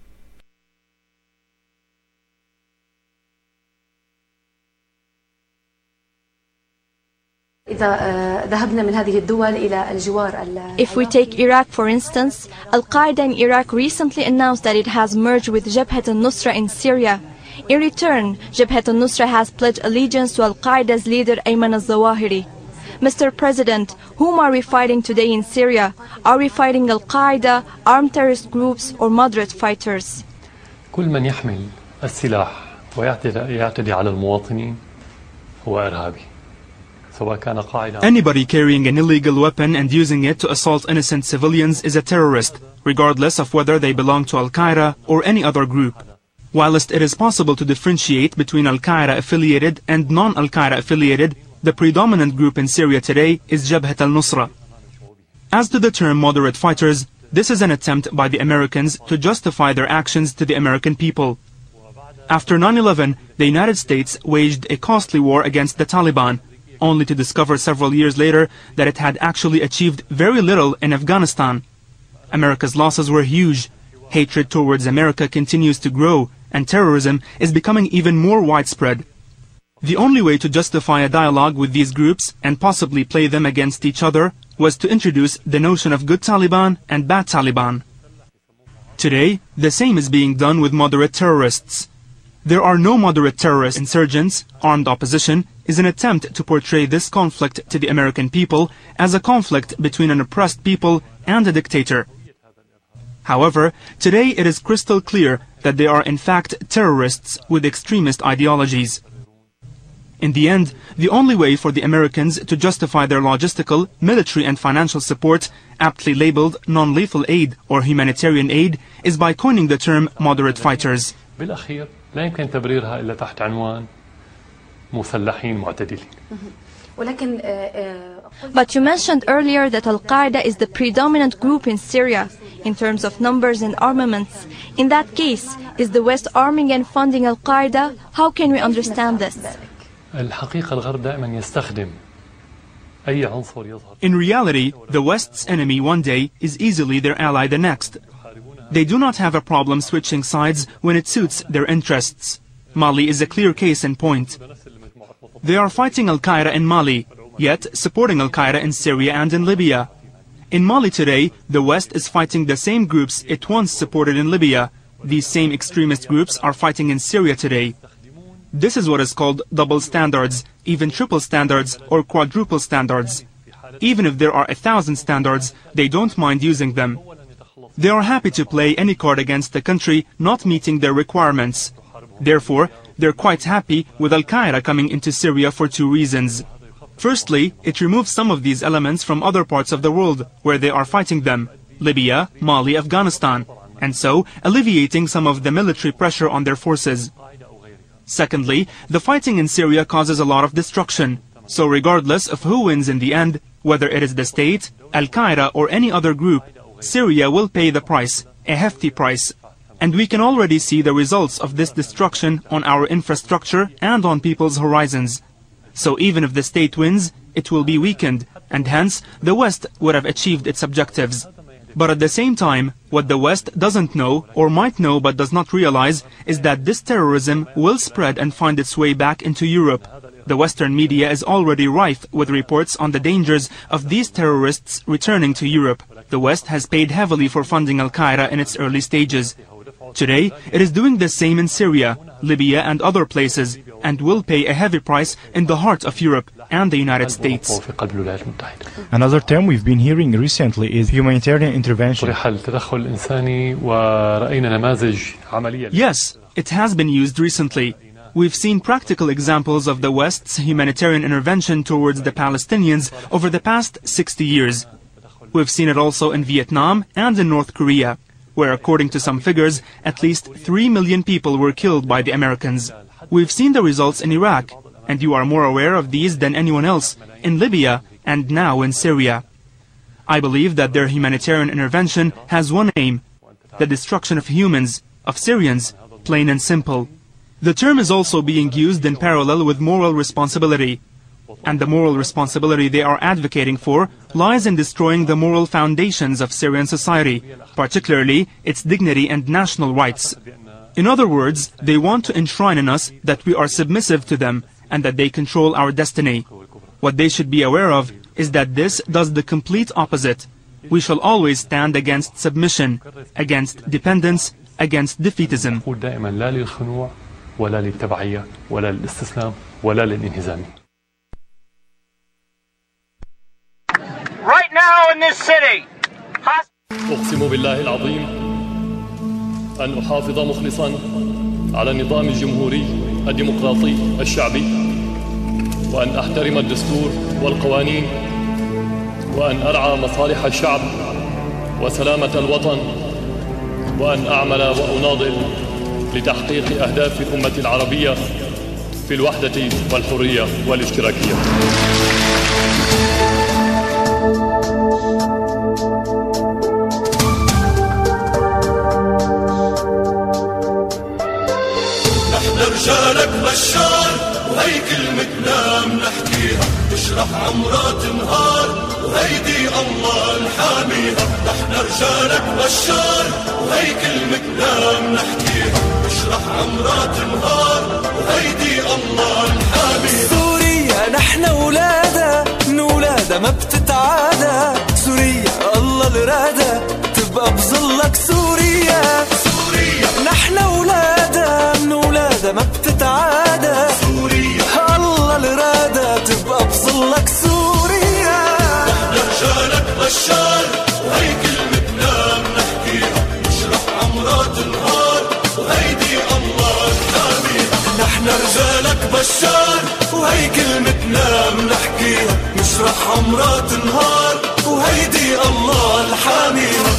If we take Iraq, for instance, Al-Qaeda in Iraq recently announced that it has merged with Jabhat al-Nusra in Syria. In return, Jabhat al-Nusra has pledged allegiance to Al-Qaeda's leader Ayman al-Zawahiri. Mister President, whom are we fighting today in Syria? Are we fighting Al-Qaeda, armed terrorist groups, or moderate fighters? كل من يحمل السلاح ويعتدي على المواطنين هو إرهابي. Anybody carrying an illegal weapon and using it to assault innocent civilians is a terrorist, regardless of whether they belong to Al-Qaeda or any other group. Whilst it is possible to differentiate between Al-Qaeda affiliated and non-Al-Qaeda affiliated, the predominant group in Syria today is Jabhat al-Nusra. As to the term moderate fighters, this is an attempt by the Americans to justify their actions to the American people. After nine eleven, the United States waged a costly war against the Taliban, only to discover several years later that it had actually achieved very little in Afghanistan. America's losses were huge. Hatred towards America continues to grow, and terrorism is becoming even more widespread. The only way to justify a dialogue with these groups and possibly play them against each other was to introduce the notion of good Taliban and bad Taliban. Today, the same is being done with moderate terrorists. There are no moderate terrorist insurgents. Armed opposition is an attempt to portray this conflict to the American people as a conflict between an oppressed people and a dictator. However, today it is crystal clear that they are in fact terrorists with extremist ideologies. In the end, the only way for the Americans to justify their logistical, military and financial support, aptly labeled non-lethal aid or humanitarian aid, is by coining the term moderate fighters. لا يمكن تبريرها إلا تحت عنوان مسلحين معتدلين. But you mentioned earlier that Al-Qaeda is the predominant group in Syria in terms of numbers and armaments. In that case, is the West arming and funding Al-Qaeda? How can we understand this? الحقيقة الغرب دائما يستخدم أي عنصر يظهر. In reality, the West's enemy one day is easily their ally the next. They do not have a problem switching sides when it suits their interests. Mali is a clear case in point. They are fighting Al-Qaeda in Mali, yet supporting Al-Qaeda in Syria and in Libya. In Mali today, the West is fighting the same groups it once supported in Libya. These same extremist groups are fighting in Syria today. This is what is called double standards, even triple standards or quadruple standards. Even if there are a thousand standards, they don't mind using them. They are happy to play any card against the country not meeting their requirements. Therefore, they're quite happy with Al-Qaeda coming into Syria for two reasons. Firstly, it removes some of these elements from other parts of the world where they are fighting them, Libya, Mali, Afghanistan, and so alleviating some of the military pressure on their forces. Secondly, the fighting in Syria causes a lot of destruction, so regardless of who wins in the end, whether it is the state, Al-Qaeda or any other group, Syria will pay the price, a hefty price. And we can already see the results of this destruction on our infrastructure and on people's horizons. So even if the state wins, it will be weakened, and hence the West would have achieved its objectives. But at the same time, what the West doesn't know, or might know but does not realize, is that this terrorism will spread and find its way back into Europe. The Western media is already rife with reports on the dangers of these terrorists returning to Europe. The West has paid heavily for funding Al-Qaeda in its early stages. Today, it is doing the same in Syria, Libya and other places, and will pay a heavy price in the heart of Europe and the United States. Another term we've been hearing recently is humanitarian intervention. Yes, it has been used recently. We've seen practical examples of the West's humanitarian intervention towards the Palestinians over the past sixty years. We've seen it also in Vietnam and in North Korea, where according to some figures, at least three million people were killed by the Americans. We've seen the results in Iraq, and you are more aware of these than anyone else, in Libya and now in Syria. I believe that their humanitarian intervention has one aim: the destruction of humans, of Syrians, plain and simple. The term is also being used in parallel with moral responsibility. And the moral responsibility they are advocating for lies in destroying the moral foundations of Syrian society, particularly its dignity and national rights. In other words, they want to enshrine in us that we are submissive to them and that they control our destiny. What they should be aware of is that this does the complete opposite. We shall always stand against submission, against dependence, against defeatism. ولا للتبعية ولا للاستسلام ولا للانهزام. Right now in this city. أقسم بالله العظيم أن أحافظ مخلصا على النظام الجمهوري الديمقراطي الشعبي وأن أحترم الدستور والقوانين وأن أرعى مصالح الشعب وسلامة الوطن وأن أعمل وأناضل لتحقيق أهداف الأمة العربية في الوحدة والحرية والاشتراكية. نحن رجالك بشار وهي كلمتنا منحكيها تشرح عمرات نهار وهيدي الله نحاميها. نحن رجالك بشار وهي كلمتنا منحكيها تشرح عمرات نهار وهيدي الله نحاميها. سوريا نحن ولادها من ولادها ما بتتعادى. سوريا الله الرادة تبقى بظلك سوريا. سوريا نحن ولادها من ولادها ما بتتعادى. سوريا الله الرادة تبقى بظلك سوريا. نحن رجالك بشار وهي كلمتنا منحكيها نشرح عمرات نهار وهيدي الله نحاميها. نحن رجالك بشار وهي كلمتنا منحكيها نشرح عمرات نهار وهيدي الله الحاميها.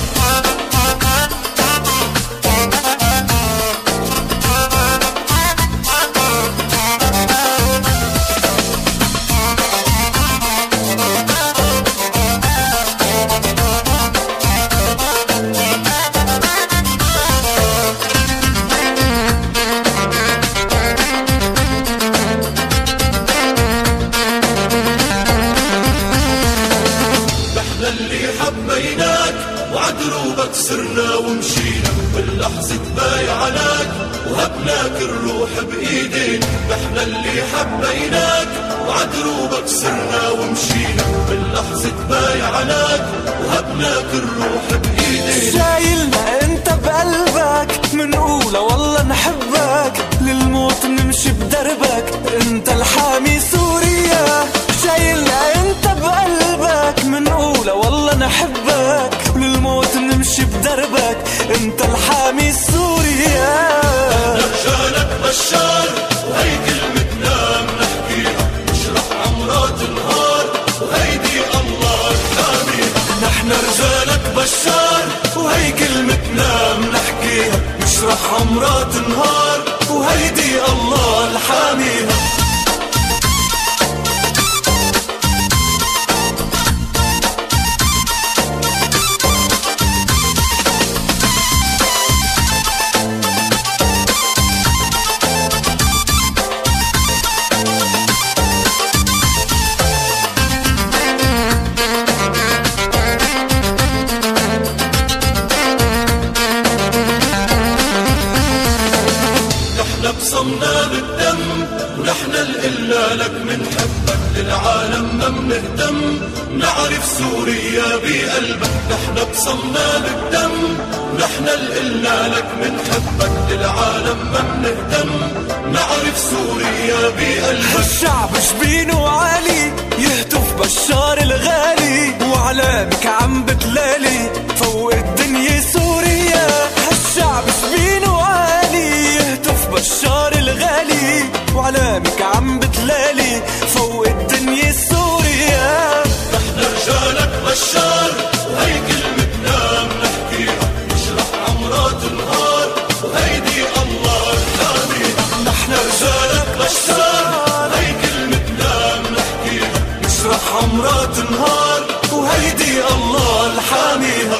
سرنا ومشينا باللحظة بايعناك وهبناك الروح بإيدينا. نحن اللي حبيناك وعدروبك سرنا ومشينا باللحظة بايعناك وهبناك الروح بإيدينا. شايلنا انت بقلبك منقولة والله نحبك للموت نمشي بدربك انت الحامي سوريا. شايلنا انت بقلبك منقولة والله نحبك للموت نمشي بدربك انت الحامي سوريا. رجالك بشار وهي كلمتنا منحكيها نشرح عمرات النهار وهيدي الله نحاميها. نحن رجالك بشار وهي كلمتنا منحكيها نشرح عمرات النهار وهيدي الله الحاميها. لقلنا لك منحبك للعالم ما منهتم نعرف سوريا بقلبك نحن بصمنا بالدم نحن لقلنا لك منحبك للعالم ما منهتم نعرف سوريا بقلبك الشعب شبينه عالي يهتف بشار الغالي وعلامك عم بتلالي فوق الدنيا سوريا هالشعب شبينه عالي يهتف بشار الغالي وعلامك عم بتلالي فوق الدنيا سوريا نحن رجالك بشار وهي كلمتنا منحكيها نشرح عمرات النهار وهيدي الله الحاميها نحن رجالك بشار هي كلمتنا منحكيها نشرح عمرات النهار وهيدي الله الحاميها.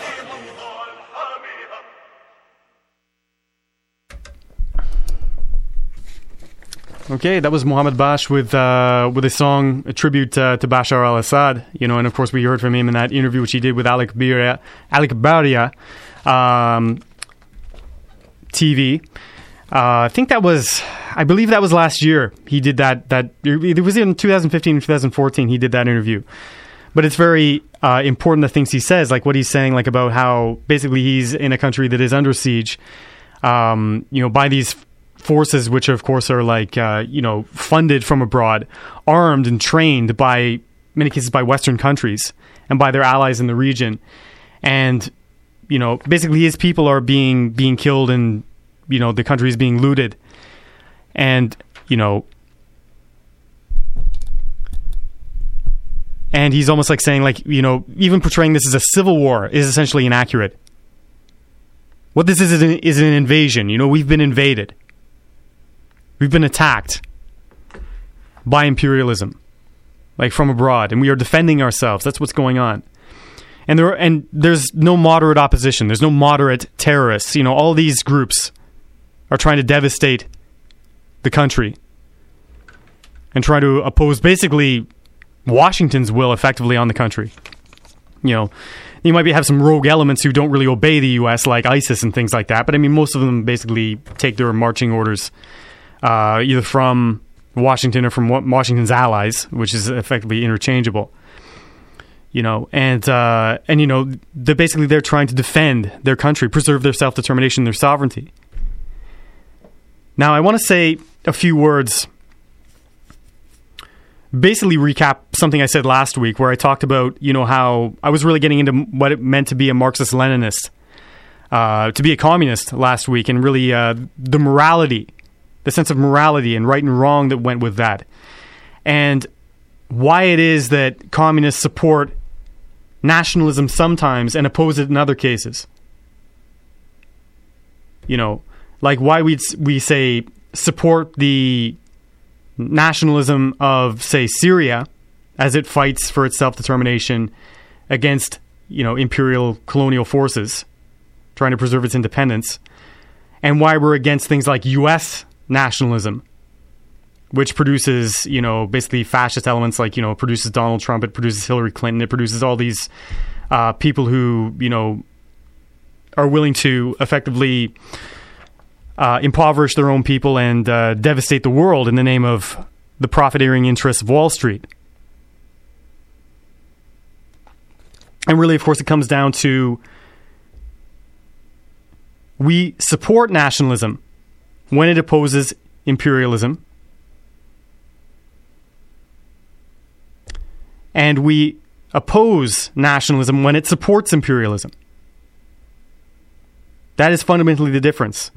Okay, that was Mohammed Bash with uh, with a song, a tribute uh, to Bashar al-Assad. You know, and of course we heard from him in that interview which he did with Alec Baria, Alec Baria um, T V. Uh, I think that was, I believe that was last year. He did that. That it was in twenty fifteen and twenty fourteen. He did that interview. But it's very uh, important the things he says, like what he's saying, like about how basically he's in a country that is under siege, um, you know, by these forces, which of course are like, uh, you know, funded from abroad, armed and trained by, in many cases, by Western countries and by their allies in the region. And, you know, basically his people are being, being killed and, you know, the country is being looted. And, you know, and he's almost like saying, like, you know, even portraying this as a civil war is essentially inaccurate. What this is is an, is an invasion. You know, we've been invaded. We've been attacked by imperialism, like from abroad, and we are defending ourselves. That's what's going on. And there, are, and there's no moderate opposition. There's no moderate terrorists. You know, all these groups are trying to devastate the country and try to oppose basically Washington's will effectively on the country. You know, you might be, have some rogue elements who don't really obey the U S, like ISIS and things like that, but I mean, most of them basically take their marching orders uh, either from Washington or from Washington's allies, which is effectively interchangeable. You know, and uh, and you know, they're basically they're trying to defend their country, preserve their self-determination, their sovereignty. Now, I want to say a few words, basically recap something I said last week, where I talked about, you know, how I was really getting into what it meant to be a Marxist-Leninist, uh, to be a communist last week, and really uh, the morality, the sense of morality and right and wrong that went with that, and why it is that communists support nationalism sometimes and oppose it in other cases. You know, like why we we say support the nationalism of, say, Syria as it fights for its self-determination against, you know, imperial colonial forces trying to preserve its independence, and why we're against things like U S nationalism, which produces, you know, basically fascist elements, like, you know, it produces Donald Trump, it produces Hillary Clinton, it produces all these uh, people who, you know, are willing to effectively uh, impoverish their own people and uh, devastate the world in the name of the profiteering interests of Wall Street. And really, of course, it comes down to, we support nationalism when it opposes imperialism, and we oppose nationalism when it supports imperialism. That is fundamentally the difference.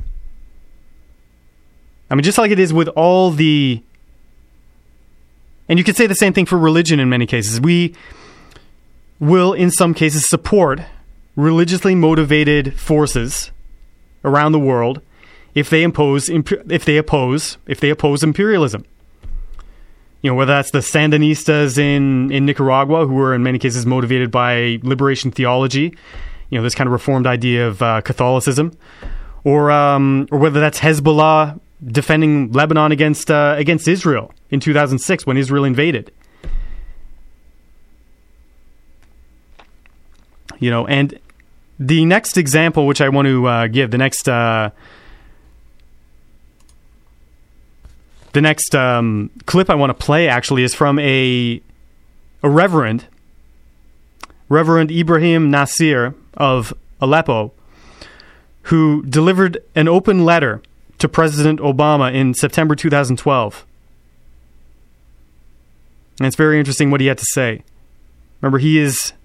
I mean, just like it is with all the... And you could say the same thing for religion in many cases. We will, in some cases, support religiously motivated forces around the world if they impose, if they oppose, if they oppose imperialism. You know, whether that's the Sandinistas in, in Nicaragua, who were in many cases motivated by liberation theology, you know, this kind of reformed idea of uh, Catholicism, or um, or whether that's Hezbollah defending Lebanon against uh, against Israel in two thousand six when Israel invaded. You know, and the next example, which I want to uh, give, the next uh, The next um, clip I want to play actually is from a a reverend, Reverend Ibrahim Nasir of Aleppo, who delivered an open letter to President Obama in September two thousand twelve. And it's very interesting what he had to say. Remember, he is